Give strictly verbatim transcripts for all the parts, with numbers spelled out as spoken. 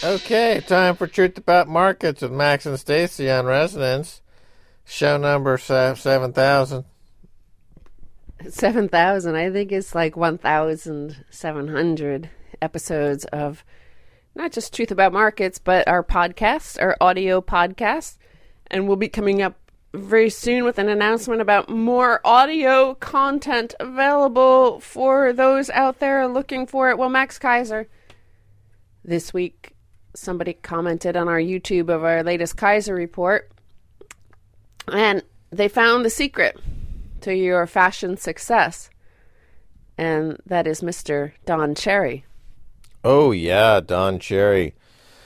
Okay, time for Truth About Markets with Max and Stacy on Resonance. Show number seven thousand. seven thousand. I think it's like one thousand seven hundred episodes of not just Truth About Markets, but our podcast, our audio podcast. And we'll be coming up very soon with an announcement about more audio content available for those out there looking for it. Well, Max Keiser, this week, somebody commented on our YouTube of our latest Keiser report, and they found the secret to your fashion success, and that is Mister Don Cherry. Oh, yeah, Don Cherry.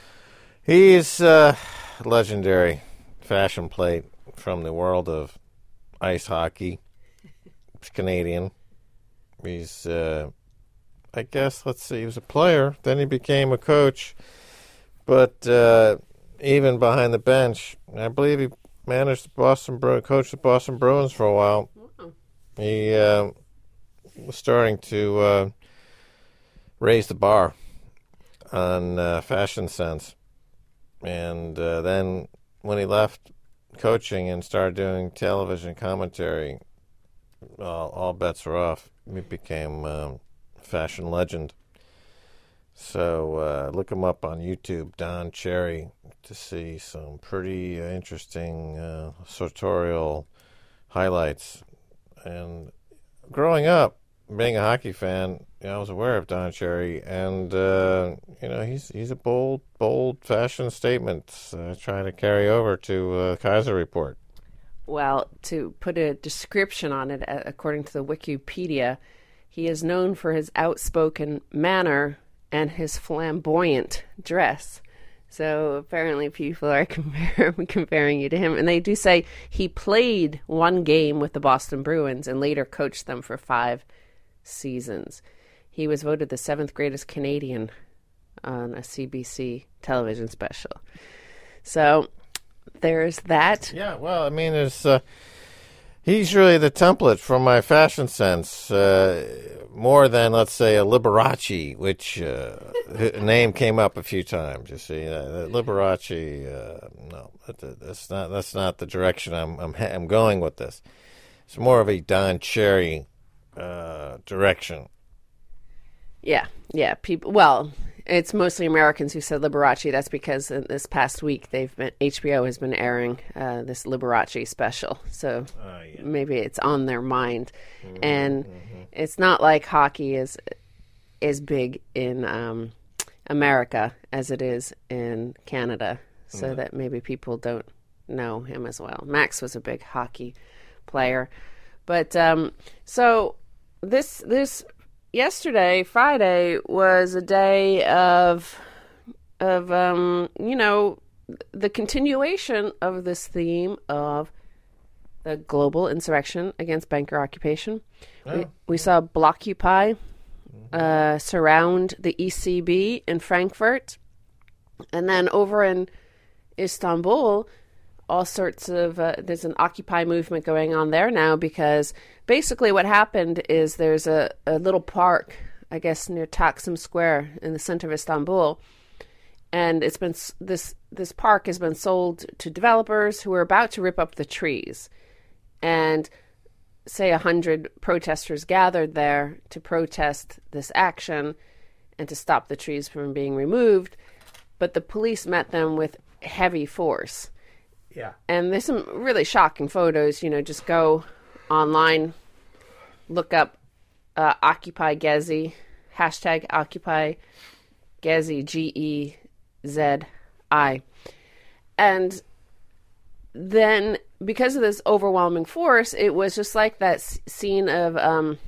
He's a legendary fashion plate from the world of ice hockey. He's Canadian. He's, uh, I guess, let's see, he was a player. Then he became a coach. But uh, even behind the bench, I believe he managed the Boston Bruins, coached the Boston Bruins for a while. Oh. He uh, was starting to uh, raise the bar on uh, fashion sense. And uh, then when he left coaching and started doing television commentary, all, all bets were off. He became um, a fashion legend. So uh, look him up on YouTube, Don Cherry, to see some pretty uh, interesting uh, sartorial highlights. And growing up, being a hockey fan, you know, I was aware of Don Cherry, and uh, you know, he's he's a bold, bold fashion statement uh, trying to carry over to uh, Keiser Report. Well, to put a description on it, according to the Wikipedia, he is known for his outspoken manner and his flamboyant dress. So apparently people are compare, comparing you to him. And they do say he played one game with the Boston Bruins and later coached them for five seasons. He was voted the seventh greatest Canadian on a C B C television special. So there's that. Yeah, well, I mean, there's... Uh, he's really the template for my fashion sense. Uh, more than, let's say, a Liberace, which uh, name came up a few times. You see, uh, Liberace. Uh, no, that, that's not. That's not the direction I'm. I'm. I'm going with this. It's more of a Don Cherry uh, direction. Yeah, yeah. People. Well, it's mostly Americans who said Liberace. That's because in this past week they've been H B O has been airing uh, this Liberace special, so uh, yeah. maybe it's on their mind. Mm-hmm, and mm-hmm. It's not like hockey is is big in um, America as it is in Canada, so mm-hmm. that maybe people don't know him as well. Max was a big hockey player, but um, so this this. Yesterday, Friday, was a day of, of um, you know, the continuation of this theme of the global insurrection against banker occupation. Oh. We, we saw Blockupy uh, surround the E C B in Frankfurt. And then over in Istanbul, all sorts of, uh, there's an Occupy movement going on there now, because basically what happened is there's a, a little park, I guess, near Taksim Square in the center of Istanbul. And it's been, this, this park has been sold to developers who are about to rip up the trees. And say a hundred protesters gathered there to protest this action and to stop the trees from being removed. But the police met them with heavy force. Yeah. And there's some really shocking photos. You know, just go online, look up uh, Occupy Gezi, hashtag Occupy Gezi, G E Z I. And then because of this overwhelming force, it was just like that s- scene of um,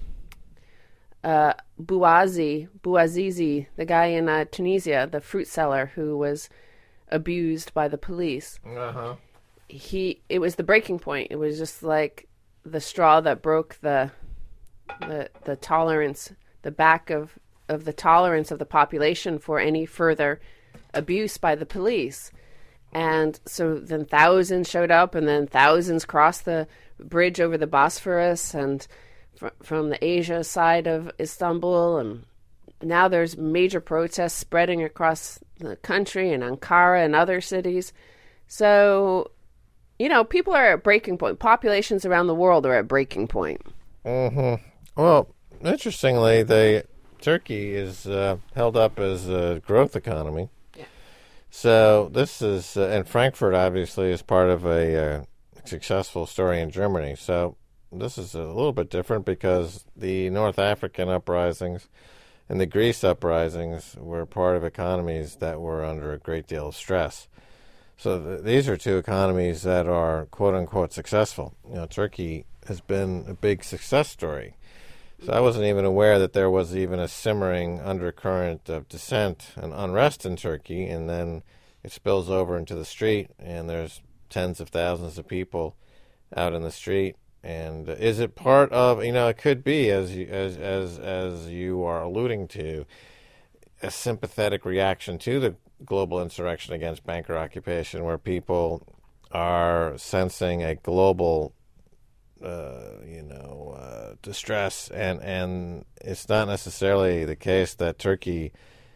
uh, Bouazi, Bouazizi, the guy in uh, Tunisia, the fruit seller who was abused by the police. Uh-huh. He, it was the breaking point. It was just like the straw that broke the, the, the tolerance, the back of, of the tolerance of the population for any further abuse by the police. And so then thousands showed up, and then thousands crossed the bridge over the Bosphorus and fr- from the Asia side of Istanbul. And now there's major protests spreading across the country and Ankara and other cities. So, you know, people are at breaking point. Populations around the world are at breaking point. Mm-hmm. Well, interestingly, the Turkey is uh, held up as a growth economy. Yeah. So this is, uh, and Frankfurt obviously is part of a uh, successful story in Germany. So this is a little bit different because the North African uprisings and the Greece uprisings were part of economies that were under a great deal of stress. So th- these are two economies that are quote-unquote successful. You know, Turkey has been a big success story. So I wasn't even aware that there was even a simmering undercurrent of dissent and unrest in Turkey, and then it spills over into the street, and there's tens of thousands of people out in the street. And is it part of, you know, it could be, as you, as as as you are alluding to, a sympathetic reaction to the global insurrection against banker occupation, where people are sensing a global Uh, you know, uh, distress, and, and it's not necessarily the case that Turkey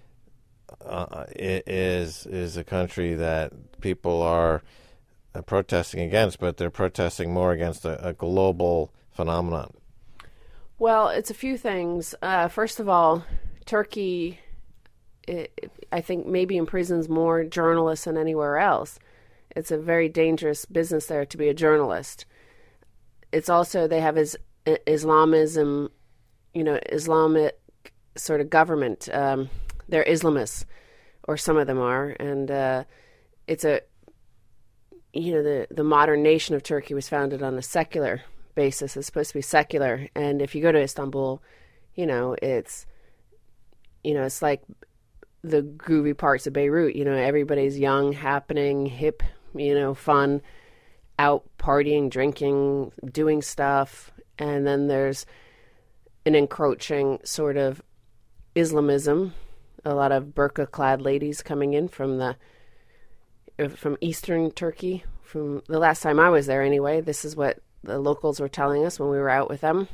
uh, is is a country that people are uh, protesting against, but they're protesting more against a, a global phenomenon. Well, it's a few things. Uh, first of all, Turkey, it, I think, maybe imprisons more journalists than anywhere else. It's a very dangerous business there to be a journalist. It's also, they have is, Islamism, you know, Islamic sort of government. Um, they're Islamists, or some of them are. And uh, it's a, you know, the, the modern nation of Turkey was founded on a secular basis. It's supposed to be secular. And if you go to Istanbul, you know, it's, you know, it's like the groovy parts of Beirut. You know, everybody's young, happening, hip, you know, fun, out partying, drinking, doing stuff. And then there's an encroaching sort of Islamism, a lot of burqa-clad ladies coming in from the from eastern Turkey. From the last time I was there anyway, this is what the locals were telling us when we were out with them.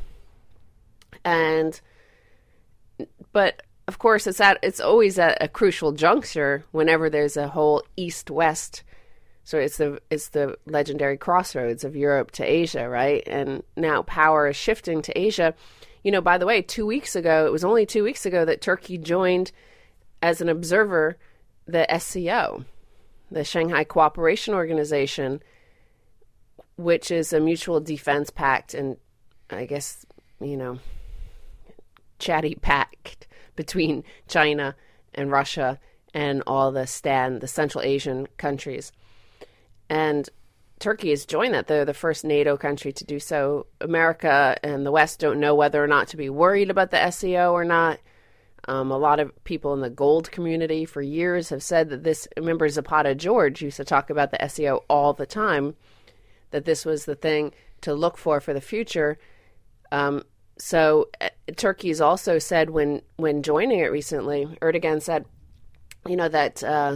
And but of course it's at it's always at a crucial juncture whenever there's a whole east-west. So it's the it's the legendary crossroads of Europe to Asia, right? And now power is shifting to Asia. You know, by the way, two weeks ago, it was only two weeks ago that Turkey joined as an observer the S C O, the Shanghai Cooperation Organization, which is a mutual defense pact and, I guess, you know, chatty pact between China and Russia and all the Stan, the Central Asian countries. And Turkey has joined that. They're the first NATO country to do so. America and the West don't know whether or not to be worried about the S C O or not. Um, a lot of people in the gold community for years have said that this, remember Zapata George used to talk about the S C O all the time, that this was the thing to look for for the future. Um, so uh, Turkey's also said when, when joining it recently, Erdogan said, you know, that uh,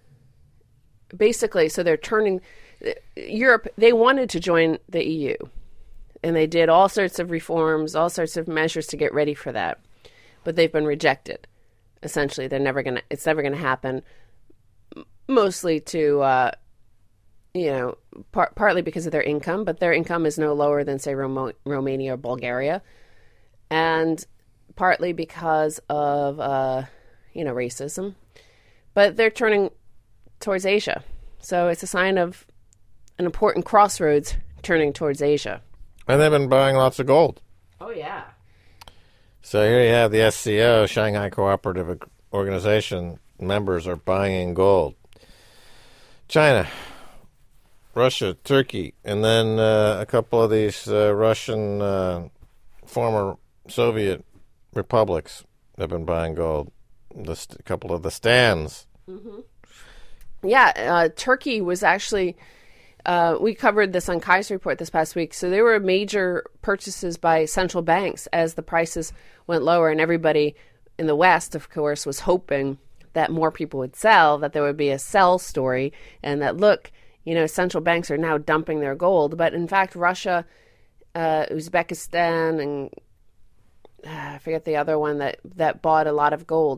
basically, so they're turning, Europe, they wanted to join the E U, and they did all sorts of reforms, all sorts of measures to get ready for that. But they've been rejected. Essentially, they're never gonna. It's never gonna happen. Mostly to, uh, you know, par- partly because of their income, but their income is no lower than, say, Rom- Romania or Bulgaria, and partly because of, uh, you know, racism. But they're turning towards Asia, so it's a sign of an important crossroads turning towards Asia. And they've been buying lots of gold. Oh yeah. So here you have the S C O, Shanghai Cooperative Organization, members are buying gold. China, Russia, Turkey, and then uh, a couple of these uh, Russian uh, former Soviet republics have been buying gold. The st- a couple of the stands. Mm-hmm. Yeah, uh, Turkey was actually... Uh, we covered this on Kai's report this past week. So there were major purchases by central banks as the prices went lower, and everybody in the West, of course, was hoping that more people would sell, that there would be a sell story, and that, look, you know, central banks are now dumping their gold. But in fact, Russia, uh, Uzbekistan, and uh, I forget the other one that, that bought a lot of gold.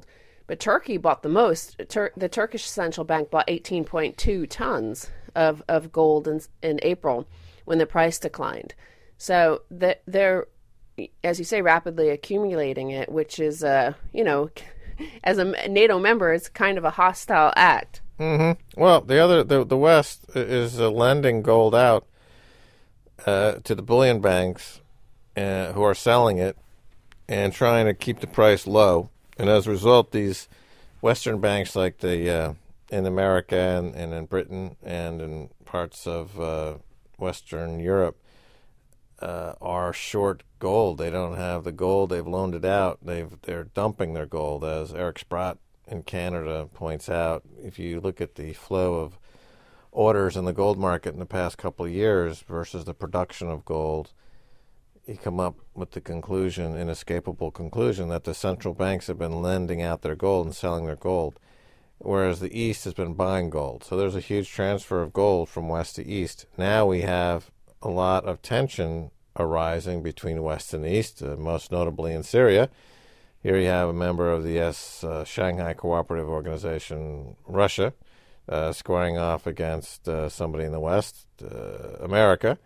But Turkey bought the most. Tur- the Turkish central bank bought eighteen point two tons of, of gold in, in April when the price declined. So the, they're, as you say, rapidly accumulating it, which is, uh, you know, as a NATO member, it's kind of a hostile act. Mm-hmm. Well, the other, the, the West is uh, lending gold out uh, to the bullion banks uh, who are selling it and trying to keep the price low. And as a result, these Western banks like the uh, in America and, and in Britain and in parts of uh, Western Europe uh, are short gold. They don't have the gold. They've loaned it out. They've, they're dumping their gold, as Eric Sprott in Canada points out. If you look at the flow of orders in the gold market in the past couple of years versus the production of gold, you come up with the conclusion, inescapable conclusion, that the central banks have been lending out their gold and selling their gold, whereas the East has been buying gold. So there's a huge transfer of gold from West to East. Now we have a lot of tension arising between West and East, uh, most notably in Syria. Here you have a member of the S, uh, Shanghai Cooperative Organization, Russia, uh, squaring off against uh, somebody in the West, uh, America.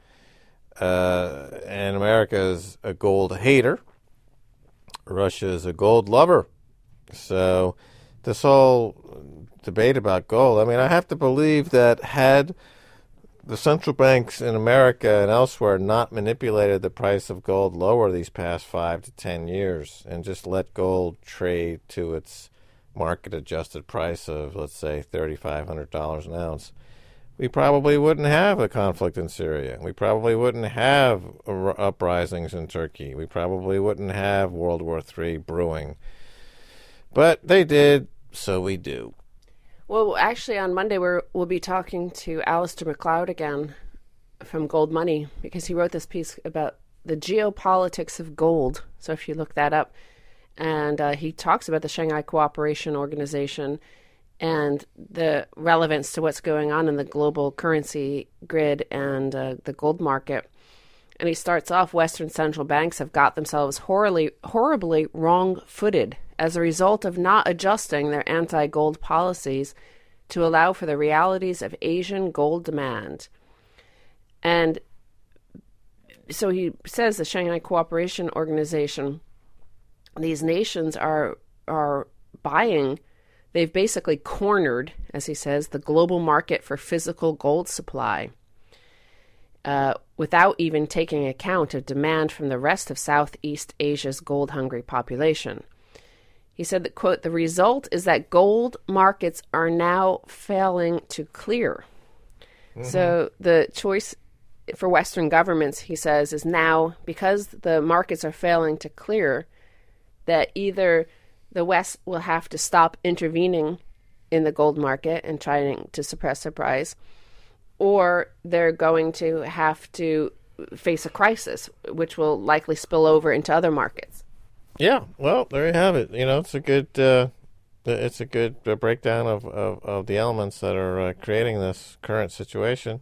Uh, and America is a gold hater. Russia is a gold lover. So this whole debate about gold, I mean, I have to believe that had the central banks in America and elsewhere not manipulated the price of gold lower these past five to ten years and just let gold trade to its market-adjusted price of, let's say, three thousand five hundred dollars an ounce, we probably wouldn't have a conflict in Syria. We probably wouldn't have uprisings in Turkey. We probably wouldn't have World War Three brewing. But they did, so we do. Well, actually, on Monday, we're, we'll be talking to Alistair McLeod again from Gold Money, because he wrote this piece about the geopolitics of gold. So if you look that up, and uh, he talks about the Shanghai Cooperation Organization and the relevance to what's going on in the global currency grid and uh, the gold market. And he starts off, Western central banks have got themselves horribly, horribly wrong-footed as a result of not adjusting their anti-gold policies to allow for the realities of Asian gold demand. And so he says the Shanghai Cooperation Organization, these nations are are buying. They've basically cornered, as he says, the global market for physical gold supply uh, without even taking account of demand from the rest of Southeast Asia's gold-hungry population. He said that, quote, the result is that gold markets are now failing to clear. Mm-hmm. So the choice for Western governments, he says, is now, because the markets are failing to clear, that either the West will have to stop intervening in the gold market and trying to suppress the price, or they're going to have to face a crisis, which will likely spill over into other markets. Yeah, well, there you have it. You know, it's a good, uh, it's a good uh, breakdown of, of, of the elements that are uh, creating this current situation,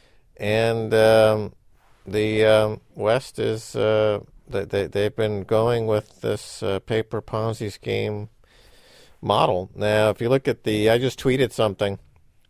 and um, the um, West is. Uh, They, they, they've been going with this uh, paper Ponzi scheme model. Now, if you look at the, I just tweeted something,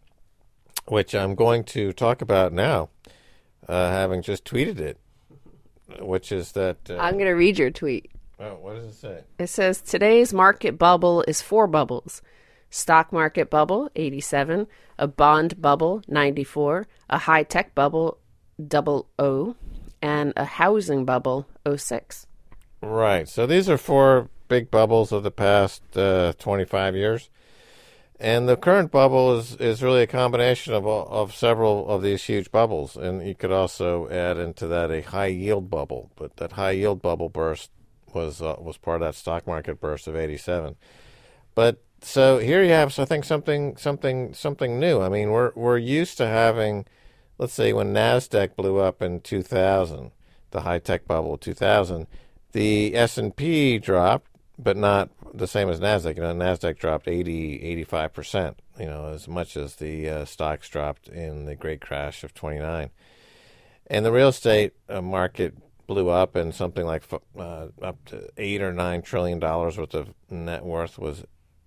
which I'm going to talk about now, uh, having just tweeted it, which is that... Uh, I'm going to read your tweet. Oh, what does it say? It says, today's market bubble is four bubbles. Stock market bubble, eighty-seven, a bond bubble, ninety-four, a high-tech bubble, double O, and a housing bubble, oh six. Right. So these are four big bubbles of the past uh, twenty-five years. And the current bubble is, is really a combination of of several of these huge bubbles. And you could also add into that a high-yield bubble. But that high-yield bubble burst was uh, was part of that stock market burst of eighty-seven. But so here you have, so I think, something something something new. I mean, we're we're used to having... Let's say when NASDAQ blew up in two thousand, the high-tech bubble of two thousand, the S and P dropped, but not the same as NASDAQ. You know, NASDAQ dropped eighty, eighty-five percent, you know, as much as the uh, stocks dropped in the great crash of twenty-nine. And the real estate uh, market blew up, and something like uh, up to eight or nine trillion dollars worth of net worth was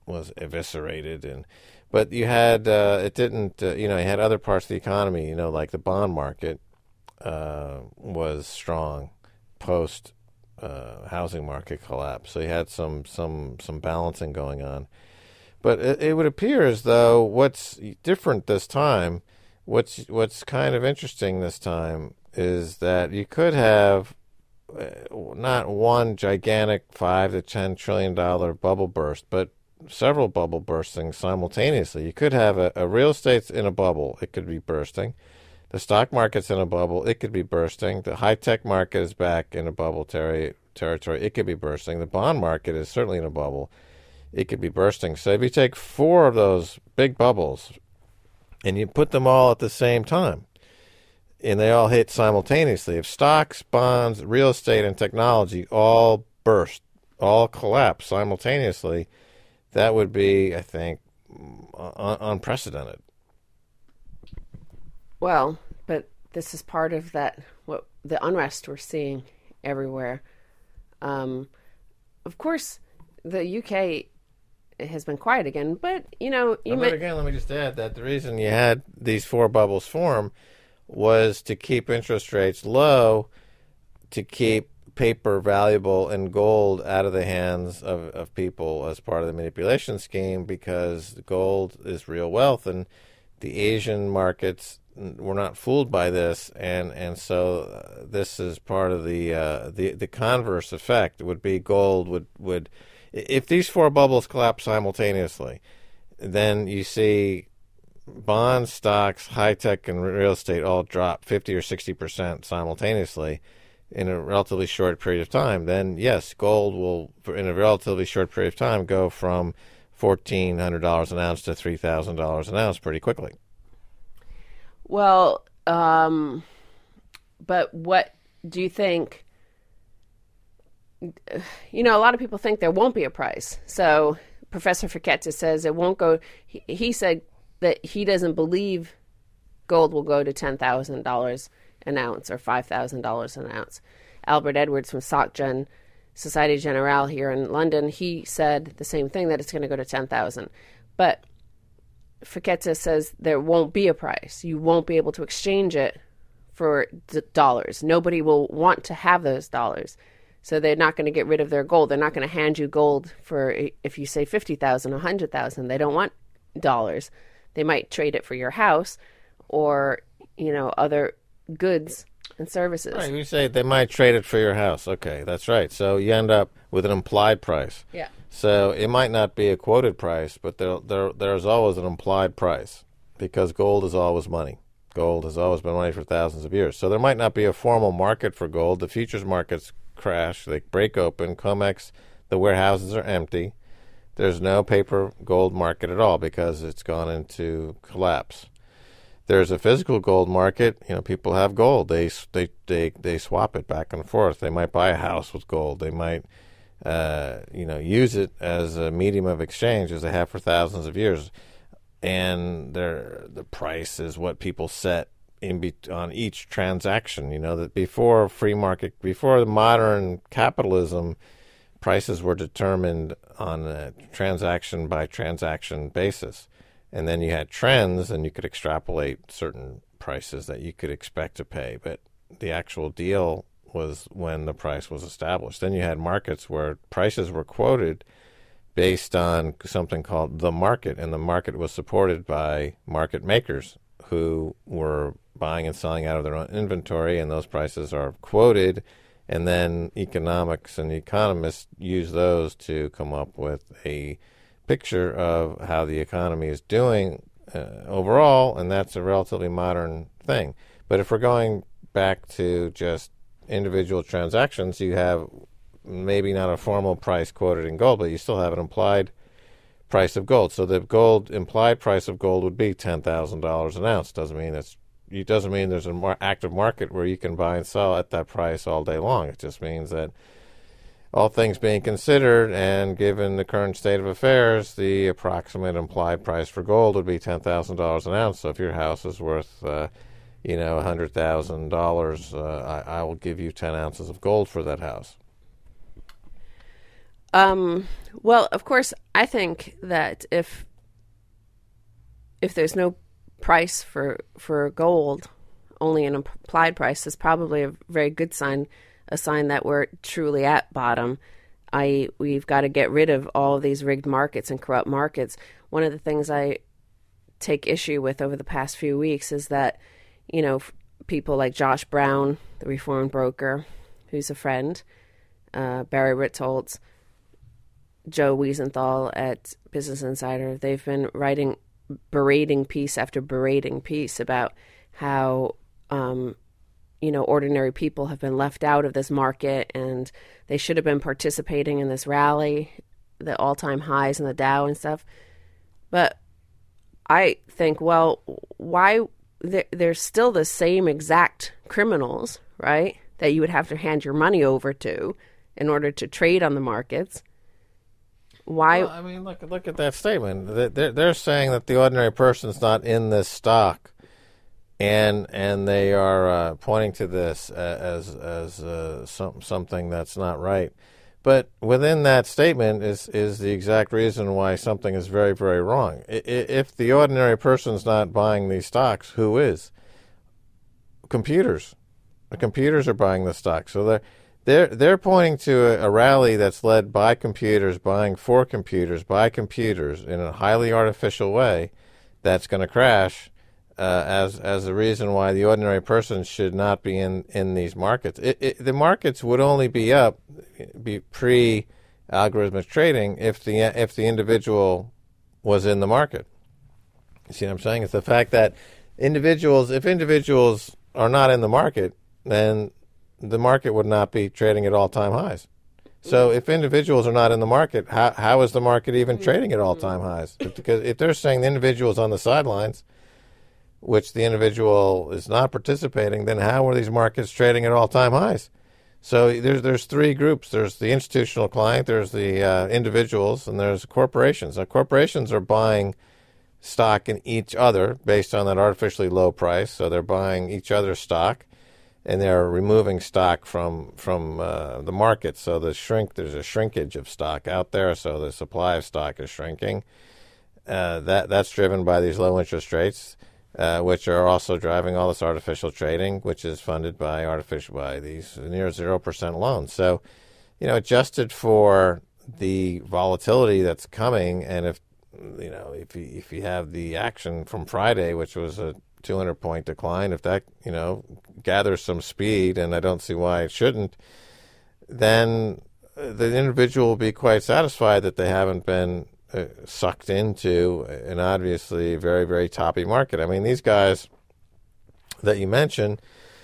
was eviscerated, and but you had uh, it didn't uh, you know you had other parts of the economy, you know, like the bond market uh, was strong post uh, housing market collapse, so you had some some some balancing going on. But it, it would appear as though what's different this time, what's what's kind of interesting this time, is that you could have uh, not one gigantic five to ten trillion dollar bubble burst, but several bubble bursting simultaneously. You could have a, a real estate's in a bubble; it could be bursting. The stock market's in a bubble; it could be bursting. The high tech market is back in a bubble ter- territory; it could be bursting. The bond market is certainly in a bubble; it could be bursting. So if you take four of those big bubbles and you put them all at the same time, and they all hit simultaneously, if stocks, bonds, real estate, and technology all burst, all collapse simultaneously, that would be, I think, un- unprecedented. Well, but this is part of that, what the unrest we're seeing everywhere. Um, of course, the U K has been quiet again, but, you know... You but again, let me just add that the reason you had these four bubbles form was to keep interest rates low, to keep paper valuable and gold out of the hands of, of people as part of the manipulation scheme, because gold is real wealth, and the Asian markets were not fooled by this, and and so uh, this is part of the uh, the the converse effect would be gold would would if these four bubbles collapse simultaneously, then you see bonds, stocks, high tech, and real estate all drop fifty or sixty percent simultaneously in a relatively short period of time. Then yes, gold will, in a relatively short period of time, go from fourteen hundred dollars an ounce to three thousand dollars an ounce pretty quickly. Well, um, but what do you think? You know, a lot of people think there won't be a price. So Professor Fekete says it won't go. He, he said that he doesn't believe gold will go to ten thousand dollars an ounce or five thousand dollars an ounce. Albert Edwards from SocGen, Societe Generale here in London, he said the same thing, that it's going to go to ten thousand. But Fekete says there won't be a price. You won't be able to exchange it for d- dollars. Nobody will want to have those dollars. So they're not going to get rid of their gold. They're not going to hand you gold for, if you say fifty thousand, one hundred thousand. They don't want dollars. They might trade it for your house or, you know, other goods and services. Right, you say they might trade it for your house. Okay, that's right. So you end up with an implied price. Yeah. So it might not be a quoted price, but there, there, there's always an implied price, because gold is always money. Gold has always been money for thousands of years. So there might not be a formal market for gold. The futures markets crash. They break open. COMEX, the warehouses are empty. There's no paper gold market at all because it's gone into collapse. There's a physical gold market. You know, people have gold. They they they they swap it back and forth. They might buy a house with gold. They might, uh, you know, use it as a medium of exchange, as they have for thousands of years. And their the price is what people set in be- on each transaction. You know, that before free market, before the modern capitalism, prices were determined on a transaction by transaction basis. And then you had trends, and you could extrapolate certain prices that you could expect to pay. But the actual deal was when the price was established. Then you had markets where prices were quoted based on something called the market, and the market was supported by market makers who were buying and selling out of their own inventory, and those prices are quoted, and then economics and economists use those to come up with a picture of how the economy is doing uh, overall, and that's a relatively modern thing. But if we're going back to just individual transactions, you have maybe not a formal price quoted in gold, but you still have an implied price of gold. So the gold implied price of gold would be ten thousand dollars an ounce. Doesn't mean it's it doesn't mean there's an mar- active market where you can buy and sell at that price all day long. It just means that, all things being considered, and given the current state of affairs, the approximate implied price for gold would be ten thousand dollars an ounce. So if your house is worth, uh, you know, one hundred thousand dollars, uh, I, I will give you ten ounces of gold for that house. Um, Well, of course, I think that if if there's no price for for gold, only an implied price, is probably a very good sign, a sign that we're truly at bottom. I we've got to get rid of all of these rigged markets and corrupt markets. One of the things I take issue with over the past few weeks is that, you know, people like Josh Brown, the reformed broker, who's a friend, uh, Barry Ritholtz, Joe Wiesenthal at Business Insider, they've been writing berating piece after berating piece about how, um, you know, ordinary people have been left out of this market and they should have been participating in this rally, the all-time highs in the Dow and stuff. But I think, well, why they're, they're still the same exact criminals, right, that you would have to hand your money over to in order to trade on the markets. Why? Well, I mean, look look at that statement. They're they're saying that the ordinary person's not in this stock, and and they are uh, pointing to this as as uh, some, something that's not right. But within that statement is is the exact reason why something is very, very wrong. If the ordinary person's not buying these stocks, who is? Computers. The computers are buying the stocks. So they're they're they're pointing to a, a rally that's led by computers, buying for computers, by computers in a highly artificial way that's going to crash uh, as as a reason why the ordinary person should not be in, in these markets. It, it, the markets would only be up, be pre-algorithmic trading if the if the individual was in the market. You see what I'm saying? It's the fact that individuals, if individuals are not in the market, then the market would not be trading at all-time highs. So if individuals are not in the market, how how is the market even trading at all-time highs? Because if they're saying the individual's on the sidelines, which the individual is not participating, then how are these markets trading at all-time highs? So there's there's three groups. There's the institutional client, there's the uh, individuals, and there's corporations. Now, corporations are buying stock in each other based on that artificially low price. So they're buying each other's stock, and they're removing stock from from uh, the market. So the shrink there's a shrinkage of stock out there. So the supply of stock is shrinking. Uh, that that's driven by these low interest rates, uh, which are also driving all this artificial trading, which is funded by artificial by these near zero percent loans. So, you know, adjusted for the volatility that's coming, and if you know if you, if you have the action from Friday, which was a two hundred point decline, if that, you know, gathers some speed, and I don't see why it shouldn't, then the individual will be quite satisfied that they haven't been uh, sucked into an obviously very, very toppy market. I mean, these guys that you mentioned,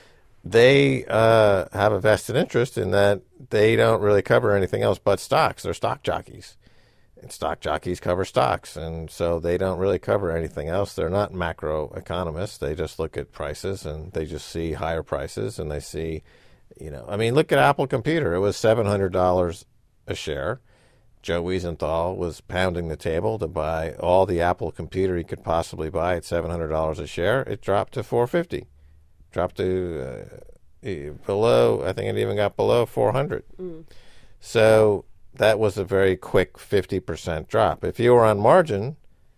they uh, have a vested interest in that they don't really cover anything else but stocks. They're stock jockeys. And stock jockeys cover stocks, and so they don't really cover anything else. They're not macro economists. They just look at prices, and they just see higher prices, and they see, you know, I mean, look at Apple Computer. It was seven hundred dollars a share. Joe Wiesenthal was pounding the table to buy all the Apple Computer he could possibly buy at seven hundred dollars a share. It dropped to four hundred fifty dollars. Dropped to uh, below, I think it even got below four hundred dollars. Mm. So that was a very quick fifty percent drop. If you were on margin,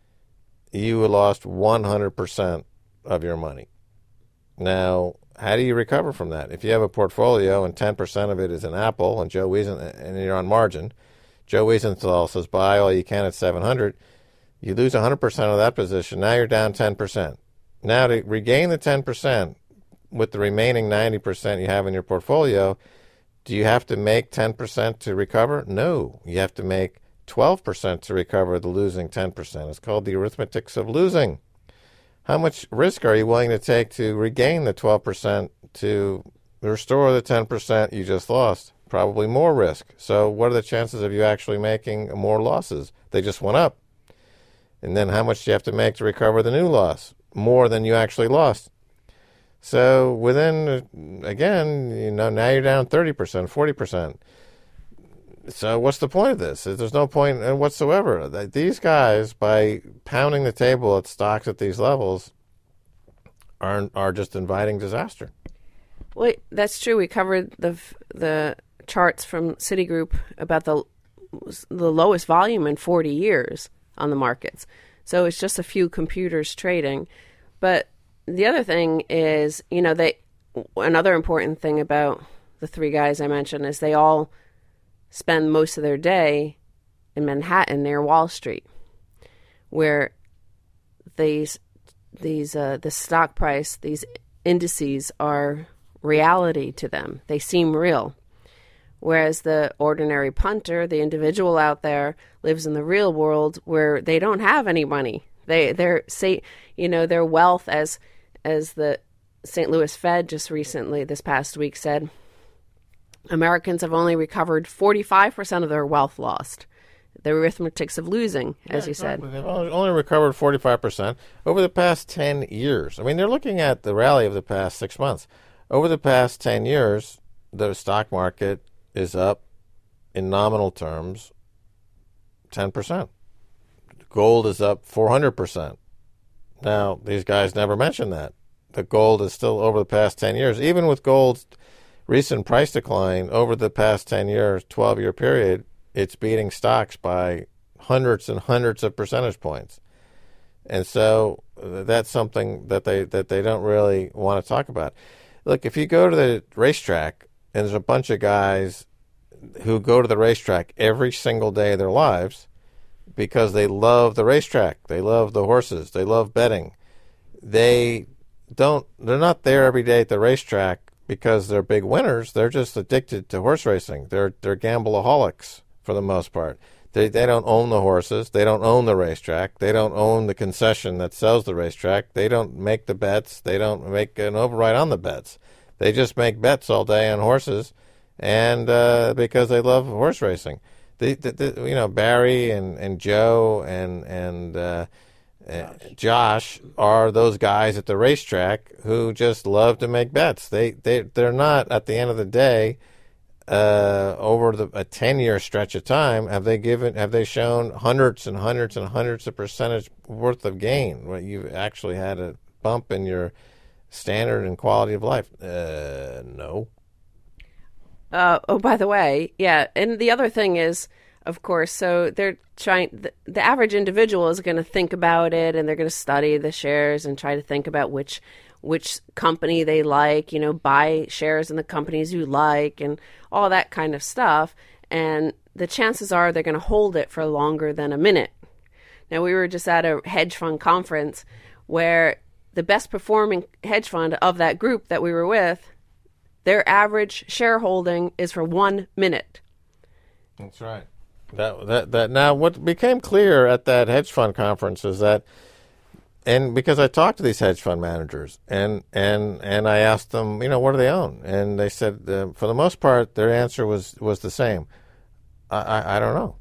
you lost one hundred percent of your money. Now, how do you recover from that? If you have a portfolio and ten percent of it is in Apple and Joe Wiesen, and you're on margin, Joe Wiesenthal says buy all you can at seven hundred, you lose one hundred percent of that position. Now you're down ten percent. Now to regain the ten percent with the remaining ninety percent you have in your portfolio, do you have to make ten percent to recover? No. You have to make twelve percent to recover the losing ten percent. It's called the arithmetics of losing. How much risk are you willing to take to regain the twelve percent to restore the ten percent you just lost? Probably more risk. So what are the chances of you actually making more losses? They just went up. And then how much do you have to make to recover the new loss? More than you actually lost. So within, again, you know, now you're down thirty percent, forty percent. So what's the point of this? There's no point whatsoever. These guys, by pounding the table at stocks at these levels, are are just inviting disaster. Well, that's true. We covered the the charts from Citigroup about the the lowest volume in forty years on the markets. So it's just a few computers trading. But the other thing is, you know, they another important thing about the three guys I mentioned is they all spend most of their day in Manhattan near Wall Street, where these these uh, the stock price, these indices are reality to them. They seem real. Whereas the ordinary punter, the individual out there, lives in the real world where they don't have any money. They they're say you know their wealth, as as the Saint Louis Fed just recently this past week said, Americans have only recovered forty-five percent of their wealth lost. The arithmetics of losing, as yeah, you said. They've only, only recovered forty-five percent over the past ten years. I mean, they're looking at the rally of the past six months. Over the past ten years, the stock market is up in nominal terms ten percent. Gold is up four hundred percent. Now, these guys never mention that. The gold is still over the past ten years. Even with gold's recent price decline over the past ten years, twelve-year period, it's beating stocks by hundreds and hundreds of percentage points. And so that's something that they that they don't really want to talk about. Look, if you go to the racetrack, and there's a bunch of guys who go to the racetrack every single day of their lives because they love the racetrack, they love the horses, they love betting. They don't, they're not there every day at the racetrack because they're big winners. They're just addicted to horse racing. They're they're gambleaholics for the most part. They they don't own the horses. They don't own the racetrack. They don't own the concession that sells the racetrack. They don't make the bets. They don't make an override on the bets. They just make bets all day on horses, and uh, because they love horse racing. The, the, the, you know, Barry and, and Joe and and uh, Josh. Josh are those guys at the racetrack who just love to make bets. They they they're not, at the end of the day, uh, over the a ten year stretch of time, have they given have they shown hundreds and hundreds and hundreds of percentage worth of gain where you've actually had a bump in your standard and quality of life? Uh, no. Uh, oh, by the way, yeah, and the other thing is, of course, so they're trying, the, the average individual is going to think about it, and they're going to study the shares and try to think about which which company they like, you know, buy shares in the companies you like and all that kind of stuff. And the chances are they're going to hold it for longer than a minute. Now, we were just at a hedge fund conference where the best performing hedge fund of that group that we were with, their average shareholding is for one minute. That's right. That that that now what became clear at that hedge fund conference is that, and because I talked to these hedge fund managers and and and I asked them, you know, what do they own? And they said, uh, for the most part, their answer was was the same. I, I I don't know,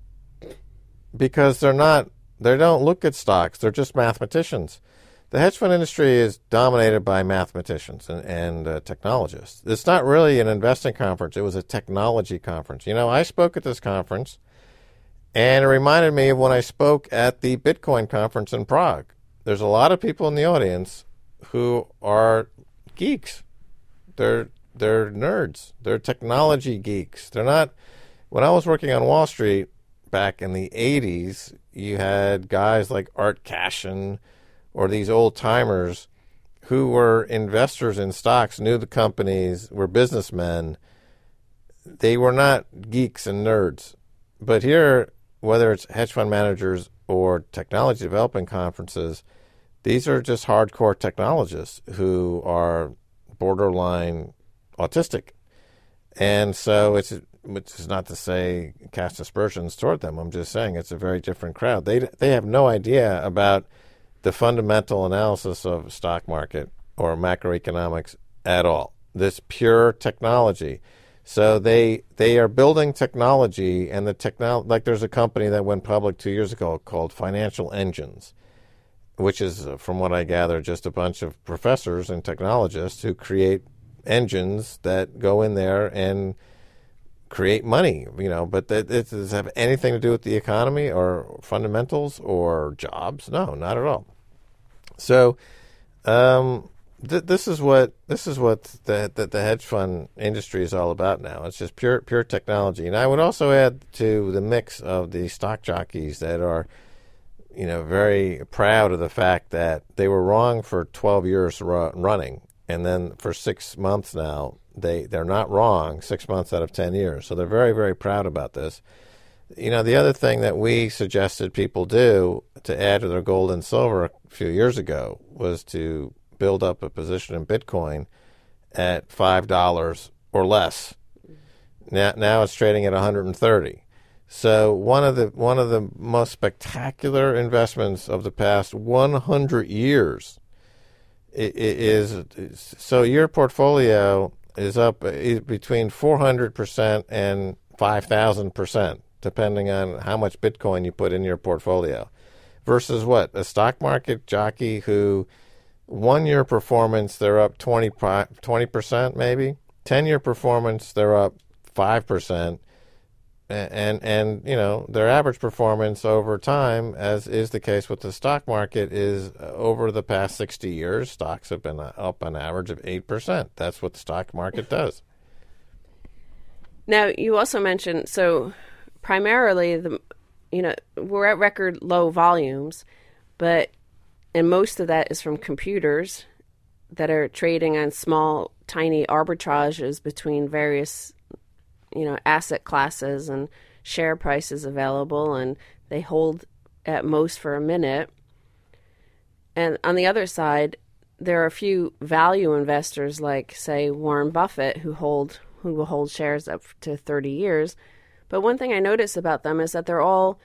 because they're not they don't look at stocks. They're just mathematicians. The hedge fund industry is dominated by mathematicians and, and uh, technologists. It's not really an investing conference. It was a technology conference. You know, I spoke at this conference, and it reminded me of when I spoke at the Bitcoin conference in Prague. There's a lot of people in the audience who are geeks. They're they're nerds. They're technology geeks. They're not. When I was working on Wall Street back in the eighties, you had guys like Art Cashin, or these old timers who were investors in stocks, knew the companies, were businessmen. They were not geeks and nerds. But here, whether it's hedge fund managers or technology development conferences, these are just hardcore technologists who are borderline autistic. And so it's, which is not to say cast aspersions toward them. I'm just saying it's a very different crowd. They they have no idea about the fundamental analysis of stock market or macroeconomics at all. This pure technology. So they they are building technology, and the technol like there's a company that went public two years ago called Financial Engines, which is, from what I gather, just a bunch of professors and technologists who create engines that go in there and create money, you know, but that it does have anything to do with the economy or fundamentals or jobs? No, not at all. So, um, th- this is what this is what the, the the hedge fund industry is all about now. It's just pure pure technology. And I would also add to the mix of the stock jockeys that are, you know, very proud of the fact that they were wrong for twelve years ru- running, and then for six months now they they're not wrong six months out of ten years. So they're very very proud about this. You know, the other thing that we suggested people do to add to their gold and silver a few years ago was to build up a position in Bitcoin at five dollars or less. Now, now it's trading at one hundred thirty. So one of the one of the most spectacular investments of the past one hundred years is, is so your portfolio is up between four hundred percent and five thousand percent. Depending on how much Bitcoin you put in your portfolio, versus what? A stock market jockey who one-year performance, they're up twenty percent maybe. ten-year performance, they're up five percent. And, and, and, you know, their average performance over time, as is the case with the stock market, is over the past sixty years, stocks have been up on average of eight percent. That's what the stock market does. Now, you also mentioned, so... primarily, the you know, we're at record low volumes, but and most of that is from computers that are trading on small, tiny arbitrages between various, you know, asset classes and share prices available, and they hold at most for a minute. And on the other side, there are a few value investors like, say, Warren Buffett, who hold who will hold shares up to thirty years. But one thing I notice about them is that they're all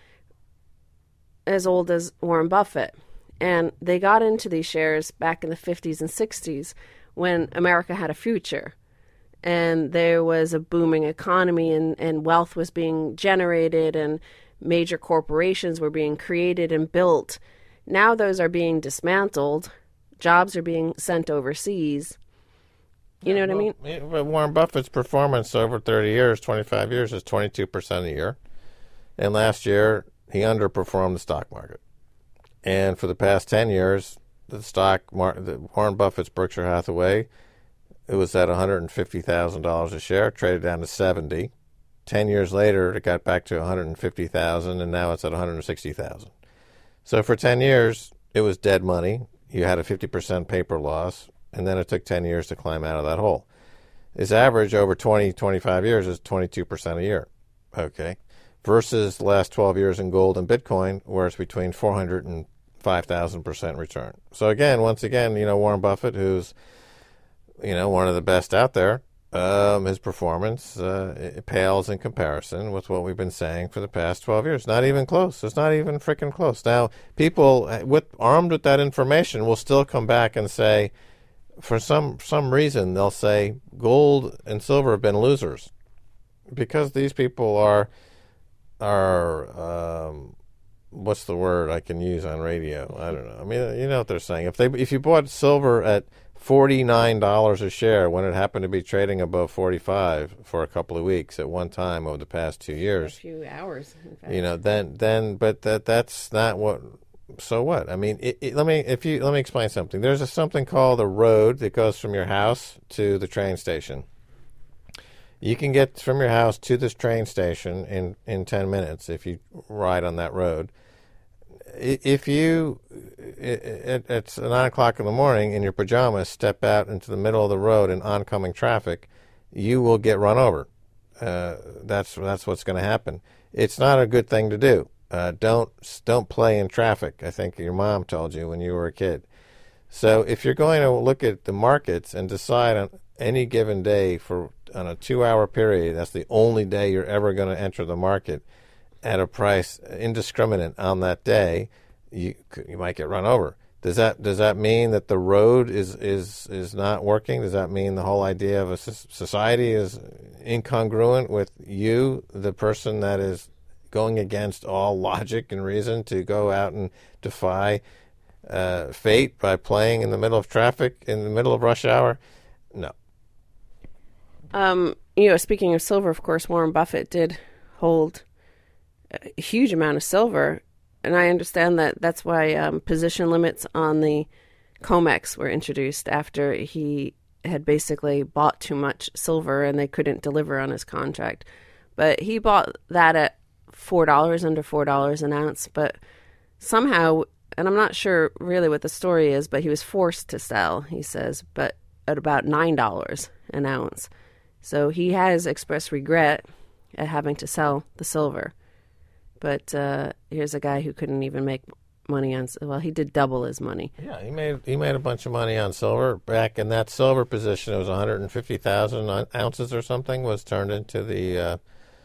as old as Warren Buffett. And they got into these shares back in the fifties and sixties when America had a future. And there was a booming economy, and, and wealth was being generated, and major corporations were being created and built. Now those are being dismantled. Jobs are being sent overseas. You know what well, I mean? But Warren Buffett's performance over thirty years, twenty-five years, is twenty-two percent a year. And last year, he underperformed the stock market. And for the past ten years, the stock market, the Warren Buffett's Berkshire Hathaway, it was at one hundred fifty thousand dollars a share, traded down to seventy. ten years later, it got back to one hundred fifty thousand dollars, and now it's at one hundred sixty thousand dollars. So for ten years, it was dead money. You had a fifty percent paper loss. And then it took ten years to climb out of that hole. His average over twenty, twenty-five years is twenty-two percent a year, okay, versus the last twelve years in gold and Bitcoin, where it's between four hundred and five thousand percent return. So again, once again, you know, Warren Buffett, who's, you know, one of the best out there, um, his performance uh, it pales in comparison with what we've been saying for the past twelve years. Not even close. It's not even freaking close. Now, people with armed with that information will still come back and say, for some some reason, they'll say gold and silver have been losers because these people are are um, what's the word I can use on radio? I don't know. I mean, you know what they're saying. If they if you bought silver at forty-nine dollars a share when it happened to be trading above forty-five for a couple of weeks at one time over the past two years, a few hours, in fact. You know, then then but that that's not what. So what? I mean, it, it, let me if you let me explain something. There's a, something called a road that goes from your house to the train station. You can get from your house to this train station in, in ten minutes if you ride on that road. If you, it, it, it's nine o'clock in the morning in your pajamas, step out into the middle of the road in oncoming traffic, you will get run over. Uh, that's that's what's going to happen. It's not a good thing to do. Uh, don't don't play in traffic. I think your mom told you when you were a kid. So if you're going to look at the markets and decide on any given day for on a two-hour period, that's the only day you're ever going to enter the market at a price indiscriminate on that day, you you might get run over. Does that does that mean that the road is is is not working? Does that mean the whole idea of a society is incongruent with you, the person that is going against all logic and reason to go out and defy uh, fate by playing in the middle of traffic in the middle of rush hour? No. Um, you know, speaking of silver, of course, Warren Buffett did hold a huge amount of silver, and I understand that that's why um, position limits on the COMEX were introduced after he had basically bought too much silver and they couldn't deliver on his contract. But he bought that at four dollars, under four dollars an ounce. But somehow, and I'm not sure really what the story is, but he was forced to sell, he says, but at about nine dollars an ounce. So he has expressed regret at having to sell the silver. But uh, here's a guy who couldn't even make money on, well, he did double his money. Yeah, he made he made a bunch of money on silver. Back in that silver position, it was one hundred fifty thousand ounces or something was turned into the uh,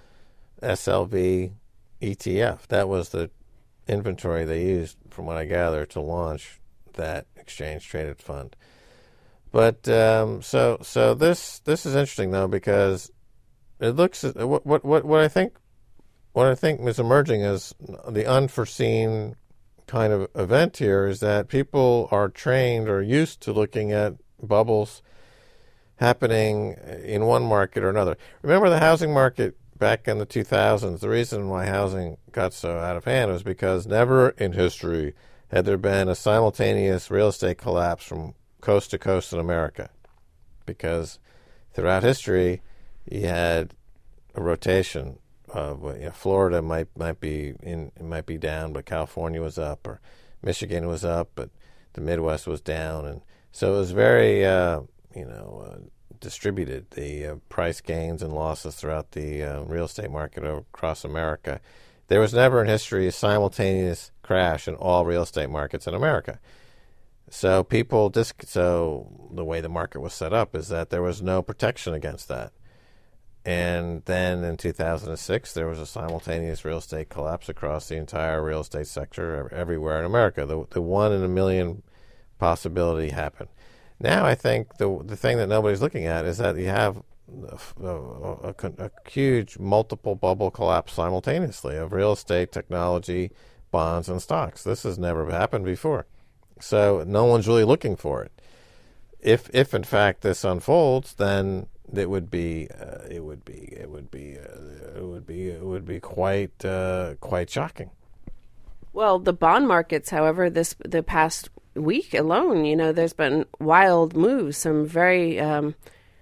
S L V E T F. That was the inventory they used, from what I gather, to launch that exchange-traded fund. But um, so so this this is interesting though, because it looks what what what what I think what I think is emerging as the unforeseen kind of event here is that people are trained or used to looking at bubbles happening in one market or another. Remember the housing market back in the two thousands? The reason why housing got so out of hand was because never in history had there been a simultaneous real estate collapse from coast to coast in America, because throughout history you had a rotation of, you know, Florida might might be in might be down, but California was up, or Michigan was up, but the Midwest was down, and so it was very uh, you know uh, distributed, the uh, price gains and losses throughout the uh, real estate market across America. There was never in history a simultaneous crash in all real estate markets in America. So people, disc- so the way the market was set up is that there was no protection against that. And then in two thousand six, there was a simultaneous real estate collapse across the entire real estate sector everywhere in America. The, the one in a million possibility happened. Now I think the the thing that nobody's looking at is that you have a, a, a, a huge multiple bubble collapse simultaneously of real estate, technology, bonds, and stocks. This has never happened before. So no one's really looking for it. If, if in fact this unfolds, then it would be, uh, it would be, it would be, uh, it would be, it would be quite, uh, quite shocking. Well, the bond markets, however, this the past week alone, you know, there's been wild moves, some very, um,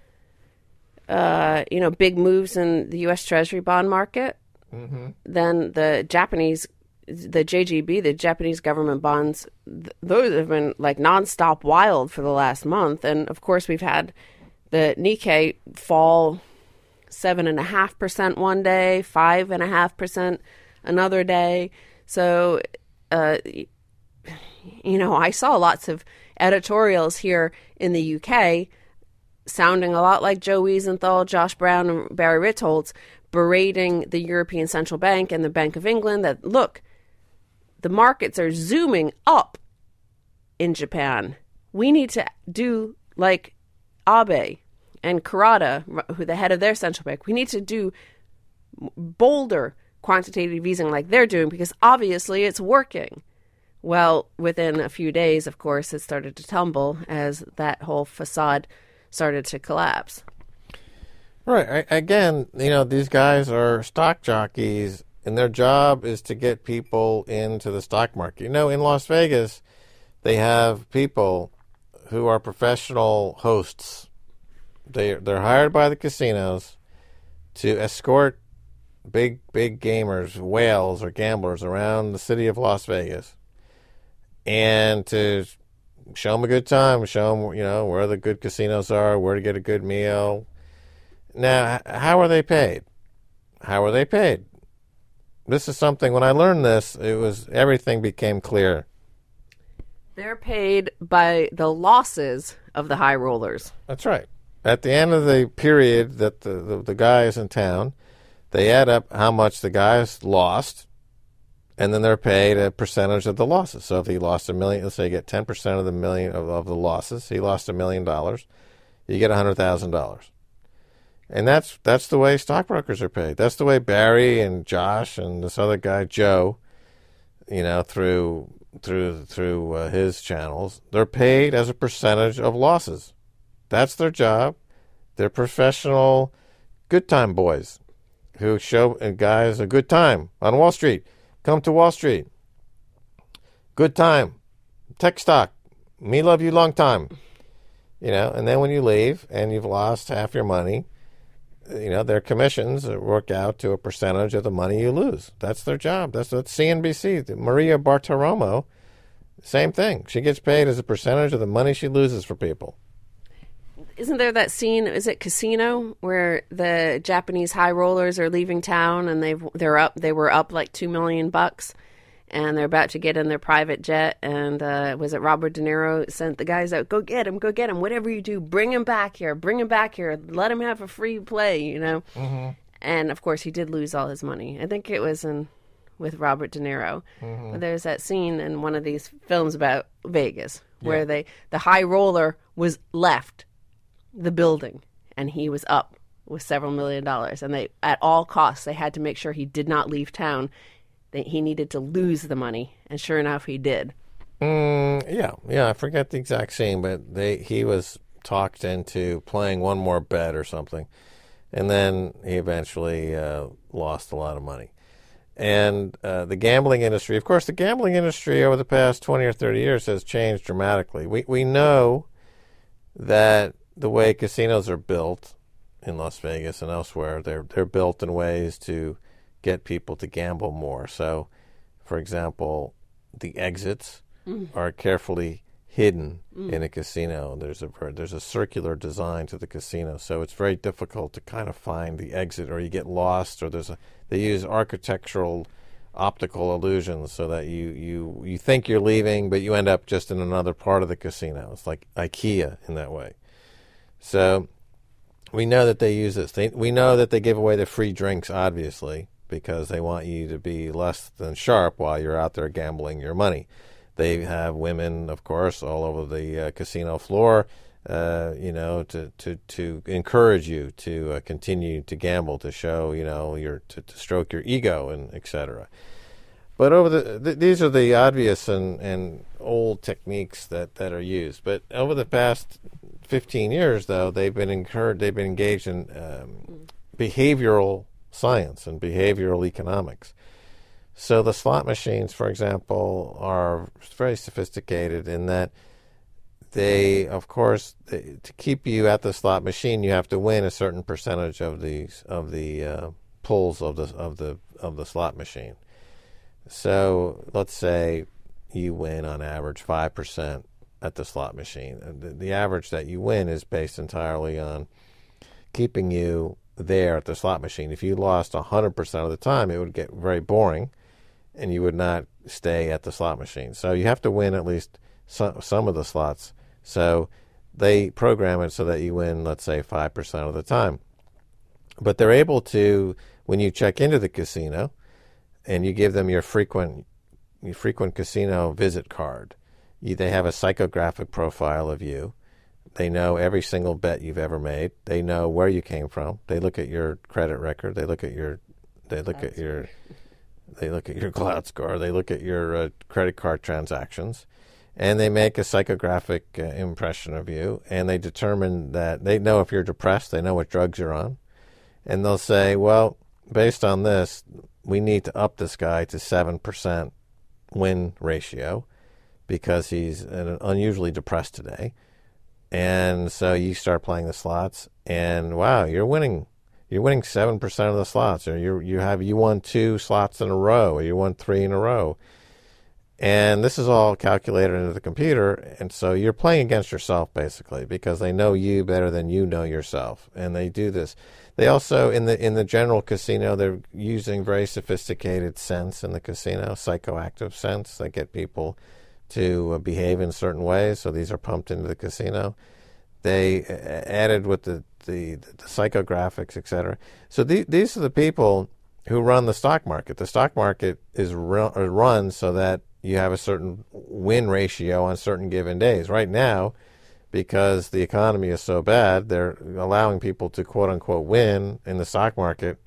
uh, you know, big moves in the U S Treasury bond market. Mm-hmm. Then the Japanese. The J G B, the Japanese government bonds, th- those have been like nonstop wild for the last month. And of course, we've had the Nikkei fall seven and a half percent one day, five and a half percent another day. So, uh, you know, I saw lots of editorials here in the U K sounding a lot like Joe Wiesenthal, Josh Brown, and Barry Ritholtz, berating the European Central Bank and the Bank of England that, look, the markets are zooming up in Japan. We need to do like Abe and Kurata, who the head of their central bank. We need to do bolder quantitative easing like they're doing, because obviously it's working. Well, within a few days, of course, it started to tumble as that whole facade started to collapse. Right. I, again, you know, these guys are stock jockeys, and their job is to get people into the stock market. You know, in Las Vegas, they have people who are professional hosts. They, they're hired by the casinos to escort big, big gamers, whales, or gamblers around the city of Las Vegas, and to show them a good time, show them, you know, where the good casinos are, where to get a good meal. Now, how are they paid? How are they paid? This is something, when I learned this, it was, everything became clear. They're paid by the losses of the high rollers. That's right. At the end of the period that the, the, the guy is in town, they add up how much the guy's lost, and then they're paid a percentage of the losses. So if he lost a million, let's say you get ten percent of the million of, of the losses, he lost a million dollars, you get one hundred thousand dollars. And that's that's the way stockbrokers are paid. That's the way Barry and Josh and this other guy Joe, you know, through through through uh, his channels, they're paid as a percentage of losses. That's their job. They're professional, good time boys who show guys a good time on Wall Street. Come to Wall Street. Good time. Tech stock. me love you long time. You know, and then when you leave and you've lost half your money, you know, their commissions work out to a percentage of the money you lose. That's their job. That's what C N B C, Maria Bartiromo, same thing. She gets paid as a percentage of the money she loses for people. Isn't there that scene, is it Casino, where the Japanese high rollers are leaving town and they've they're up they were up like two million bucks and they're about to get in their private jet, and uh, was it Robert De Niro sent the guys out, go get him, go get him, whatever you do, bring him back here, bring him back here, let him have a free play, you know? Mm-hmm. And of course he did lose all his money. I think it was in with Robert De Niro. Mm-hmm. But there's that scene in one of these films about Vegas where yeah. they the high roller was left the building and he was up with several million dollars, and they at all costs they had to make sure he did not leave town. They, he needed to lose the money, and sure enough he did. Mm, yeah, yeah, I forget the exact scene, but they he was talked into playing one more bet or something, and then he eventually uh, lost a lot of money. And uh, the gambling industry, of course, the gambling industry over the past twenty or thirty years has changed dramatically. We we know that the way casinos are built in Las Vegas and elsewhere, they're they're built in ways to get people to gamble more. So, for example, the exits mm. are carefully hidden mm. in a casino. There's a there's a circular design to the casino, so it's very difficult to kind of find the exit, or you get lost, or there's a they use architectural optical illusions so that you, you, you think you're leaving, but you end up just in another part of the casino. It's like IKEA in that way. So we know that they use this. They, we know that they give away the free drinks, obviously, because they want you to be less than sharp while you're out there gambling your money. They have women, of course, all over the uh, casino floor, uh, you know, to, to, to encourage you to uh, continue to gamble, to show, you know, your to, to stroke your ego, and et cetera. But over the th- these are the obvious and, and old techniques that, that are used. But over the past fifteen years, though, they've been encouraged, they've been engaged in um, behavioral science and behavioral economics. So the slot machines, for example, are very sophisticated in that they, of course, they, to keep you at the slot machine, you have to win a certain percentage of the of the uh, pulls of the of the of the slot machine. So let's say you win on average five percent at the slot machine. The, the average that you win is based entirely on keeping you there at the slot machine. If you lost one hundred percent of the time, it would get very boring, and you would not stay at the slot machine. So you have to win at least some, some of the slots. So they program it so that you win, let's say, five percent of the time. But they're able to, when you check into the casino and you give them your frequent your frequent casino visit card, you, they have a psychographic profile of you. They know every single bet you've ever made. They know where you came from. They look at your credit record. They look at your they look That's at your They look at your cloud score. They look at your uh, credit card transactions, and they make a psychographic uh, impression of you, and they determine that they know if you're depressed. They know what drugs you're on, and they'll say, well, based on this, we need to up this guy to seven percent win ratio because he's uh, unusually depressed today. And so you start playing the slots, and wow, you're winning. You're winning seven percent of the slots, or you you have you won two slots in a row, or you won three in a row. And this is all calculated into the computer, and so you're playing against yourself, basically, because they know you better than you know yourself. And they do this. They also, in the in the general casino, they're using very sophisticated scents in the casino, psychoactive scents that get people to uh, behave in certain ways. So these are pumped into the casino. They uh, added with the The, the psychographics, et cetera. So the, these are the people who run the stock market. The stock market is run, run so that you have a certain win ratio on certain given days. Right now, because the economy is so bad, they're allowing people to quote-unquote win in the stock market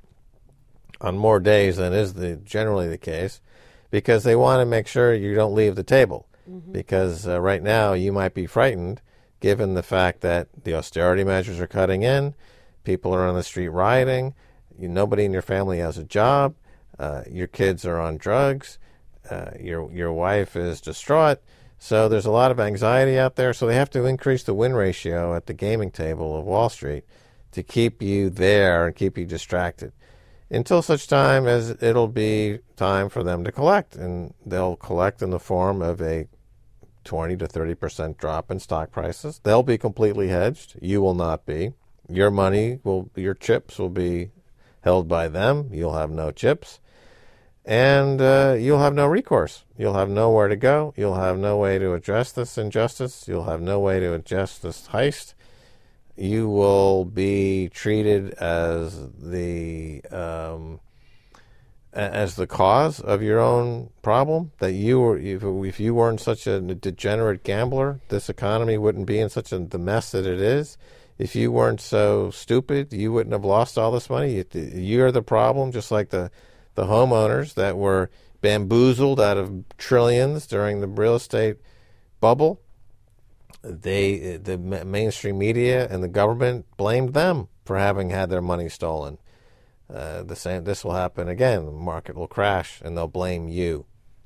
on more days than is the generally the case, because they want to make sure you don't leave the table. Mm-hmm. Because uh, right now you might be frightened, given the fact that the austerity measures are cutting in, people are on the street rioting, you, nobody in your family has a job, uh, your kids are on drugs, uh, your your wife is distraught. So there's a lot of anxiety out there. So they have to increase the win ratio at the gaming table of Wall Street to keep you there and keep you distracted until such time as it'll be time for them to collect. And they'll collect in the form of a twenty to thirty percent drop in stock prices. They'll be completely hedged. You will not be. Your money will, your chips will be held by them. You'll have no chips. And uh, you'll have no recourse. You'll have nowhere to go. You'll have no way to address this injustice. You'll have no way to address this heist. You will be treated as the um, as the cause of your own problem. That you were, if, if you weren't such a degenerate gambler, this economy wouldn't be in such a, the mess that it is. If you weren't so stupid, you wouldn't have lost all this money. You're the problem, just like the the homeowners that were bamboozled out of trillions during the real estate bubble. They, the mainstream media and the government blamed them for having had their money stolen. Uh, the same. This will happen again. The market will crash, and they'll blame you.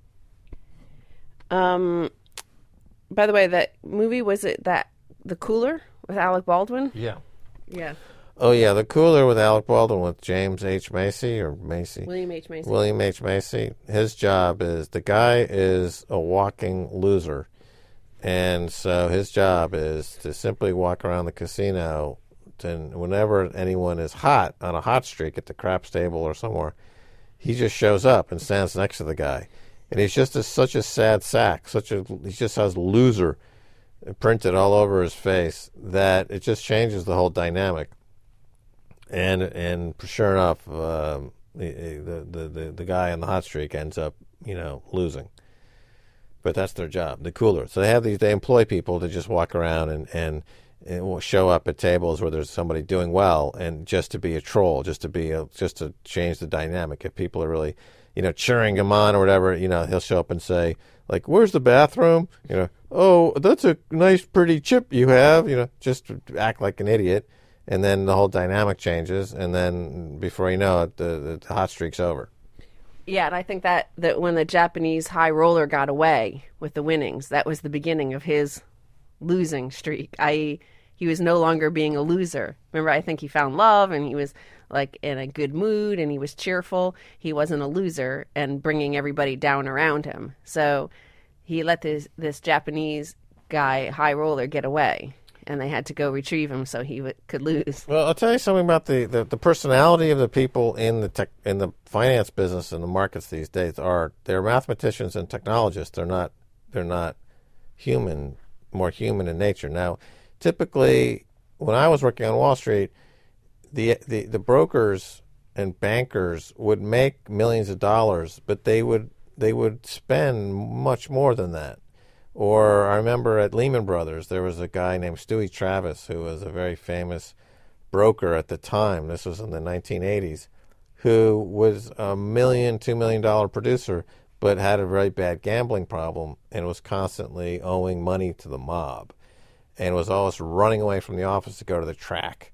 Um. By the way, that movie, was it that The Cooler with Alec Baldwin? Yeah. Yeah. Oh, yeah, The Cooler with Alec Baldwin with James H. Macy or Macy. William H. Macy. William H. Macy. His job is, the guy is a walking loser. And so his job is to simply walk around the casino, and whenever anyone is hot, on a hot streak at the craps table or somewhere, he just shows up and stands next to the guy. And he's just a, such a sad sack, such a, he just has loser printed all over his face that it just changes the whole dynamic. And and sure enough, um, the, the the the guy on the hot streak ends up, you know, losing. But that's their job, the cooler. So they have these, they employ people to just walk around and and, and show up at tables where there's somebody doing well, and just to be a troll, just to be a, just to change the dynamic. If people are really, you know, cheering him on or whatever, you know, he'll show up and say, like, "Where's the bathroom?" You know, "Oh, that's a nice, pretty chip you have." You know, just to act like an idiot. And then the whole dynamic changes, and then before you know it, the, the hot streak's over. Yeah, and I think that, that when the Japanese high roller got away with the winnings, that was the beginning of his losing streak. that is, he was no longer being a loser. Remember, I think he found love, and he was like in a good mood, and he was cheerful. He wasn't a loser and bringing everybody down around him. So he let this this Japanese guy, high roller, get away. And they had to go retrieve him so he w- could lose. Well, I'll tell you something about the, the, the personality of the people in the tech, in the finance business and the markets these days. Are they're mathematicians and technologists. They're not they're not human, more human in nature. Now, typically, when I was working on Wall Street, the the, the brokers and bankers would make millions of dollars, but they would they would spend much more than that. Or I remember at Lehman Brothers, there was a guy named Stewie Travis, who was a very famous broker at the time. This was in the nineteen eighties, who was a million, two million dollar producer, but had a very bad gambling problem and was constantly owing money to the mob, and was always running away from the office to go to the track.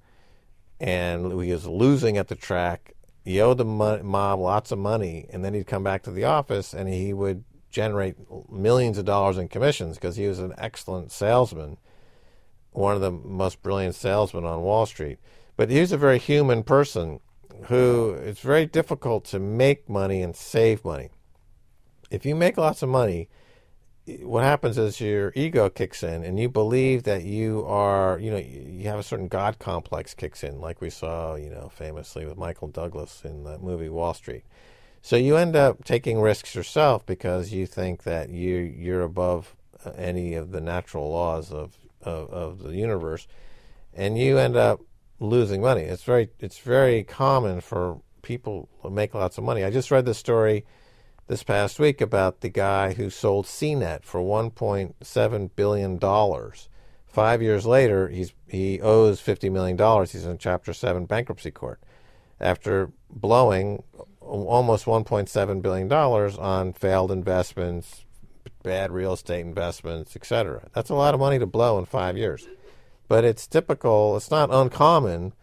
And he was losing at the track. He owed the mo- mob lots of money, and then he'd come back to the office and he would generate millions of dollars in commissions because he was an excellent salesman, one of the most brilliant salesmen on Wall Street. But he was a very human person who it's very difficult to make money and save money. If you make lots of money, what happens is your ego kicks in and you believe that you are, you know, you have a certain God complex kicks in, like we saw, you know, famously with Michael Douglas in the movie Wall Street. So you end up taking risks yourself because you think that you you're above any of the natural laws of, of, of the universe, and you end up losing money. It's very it's very common for people to make lots of money. I just read this story this past week about the guy who sold C net for one point seven billion dollars. Five years later, he's he owes fifty million dollars. He's in Chapter seven bankruptcy court after blowing almost one point seven billion dollars on failed investments, bad real estate investments, et cetera. That's a lot of money to blow in five years. But it's typical, it's not uncommon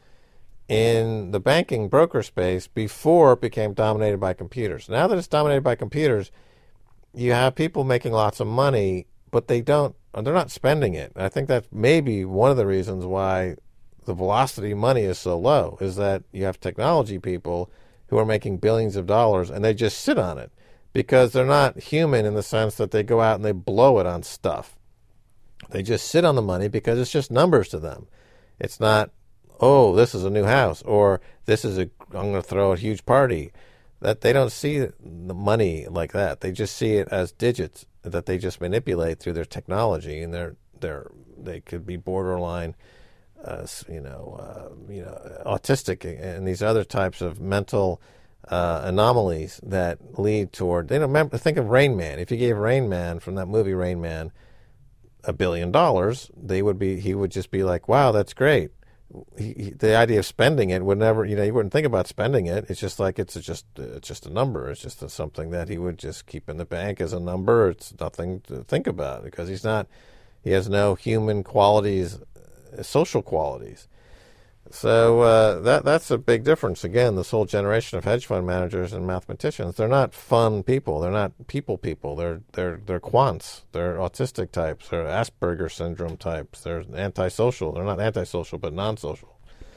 in the banking broker space before it became dominated by computers. Now that it's dominated by computers, you have people making lots of money, but they don't. They're not spending it. I think that's maybe one of the reasons why the velocity of money is so low, is that you have technology people who are making billions of dollars and they just sit on it because they're not human in the sense that they go out and they blow it on stuff. They just sit on the money because it's just numbers to them. It's not, oh, this is a new house, or this is a, I'm going to throw a huge party. That they don't see the money like that. They just see it as digits that they just manipulate through their technology, and they're they're they could be borderline, uh, you know, uh, you know, autistic and these other types of mental uh, anomalies that lead toward. They don't remember. Think of Rain Man. If you gave Rain Man from that movie Rain Man a billion dollars, they would be. He would just be like, "Wow, that's great." He, he, the idea of spending it would never, you know, you wouldn't think about spending it. It's just like it's a, just it's just a number. It's just a, something that he would just keep in the bank as a number. It's nothing to think about because he's not, he has no human qualities, uh, social qualities. So uh, that that's a big difference. Again, this whole generation of hedge fund managers and mathematicians, they're not fun people. They're not people people. They're they're they're quants. They're autistic types. They're Asperger syndrome types. They're antisocial. They're not antisocial, but non-social.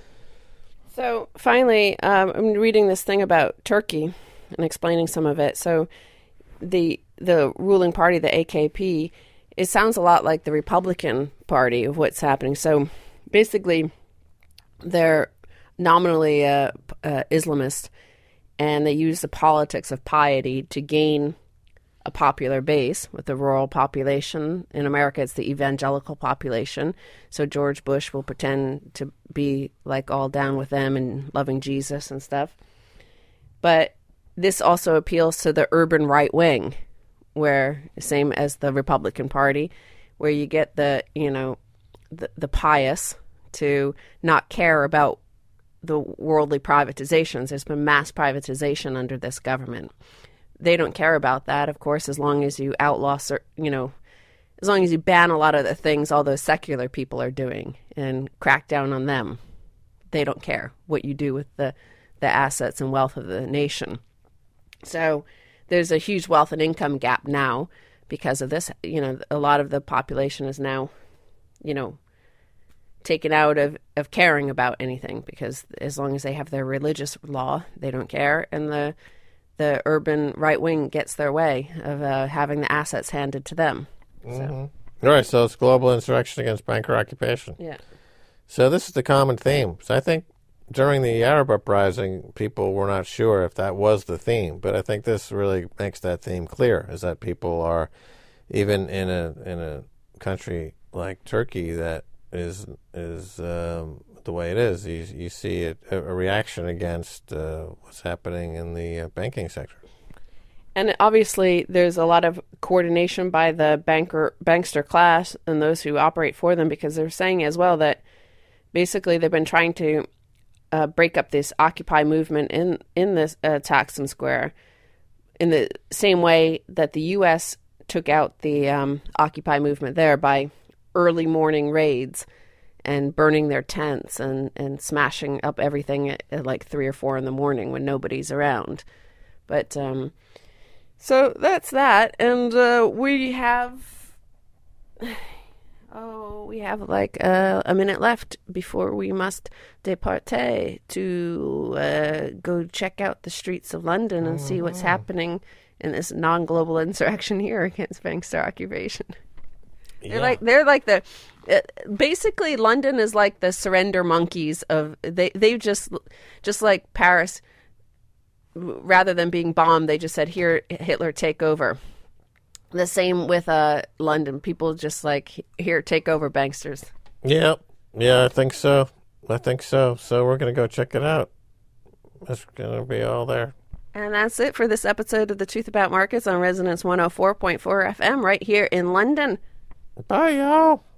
So finally, um, I'm reading this thing about Turkey and explaining some of it. So the the ruling party, the A K P, it sounds a lot like the Republican Party of what's happening. So basically, they're nominally uh, uh, Islamist, and they use the politics of piety to gain a popular base with the rural population. In America, it's the evangelical population. So George Bush will pretend to be like all down with them and loving Jesus and stuff. But this also appeals to the urban right wing, where same as the Republican Party, where you get the, you know, the, the pious to not care about the worldly privatizations. There's been mass privatization under this government. They don't care about that, of course, as long as you outlaw, you know, as long as you ban a lot of the things all those secular people are doing and crack down on them. They don't care what you do with the, the assets and wealth of the nation. So there's a huge wealth and income gap now because of this. You know, a lot of the population is now, you know, taken out of, of caring about anything, because as long as they have their religious law, they don't care. And the the urban right wing gets their way of uh, having the assets handed to them. Mm-hmm. So. All right, so it's global insurrection against banker occupation. Yeah. So this is the common theme. So I think during the Arab uprising, people were not sure if that was the theme, but I think this really makes that theme clear, is that people are, even in a in a country like Turkey that is is um, the way it is, you, you see it, a, a reaction against uh, what's happening in the uh, banking sector. And obviously, there's a lot of coordination by the banker bankster class and those who operate for them, because they're saying as well that basically they've been trying to uh, break up this Occupy movement in in this uh, Taksim Square in the same way that the U S took out the um, Occupy movement there by early morning raids and burning their tents and, and smashing up everything at, at like three or four in the morning when nobody's around. But um, so that's that. And uh, we have, oh, we have like uh, a minute left before we must depart to uh, go check out the streets of London and mm-hmm. see what's happening in this non-global insurrection here against bankster occupation. They're yeah. like they're like the uh, basically London is like the surrender monkeys of they they just just like Paris, rather than being bombed, they just said, here, Hitler, take over. The same with uh London. People just like, here, take over, banksters. Yeah, yeah, I think so. I think so. So we're gonna go check it out. It's gonna be all there. And that's it for this episode of The Truth About Markets on Resonance one oh four point four F M right here in London. Bye, y'all.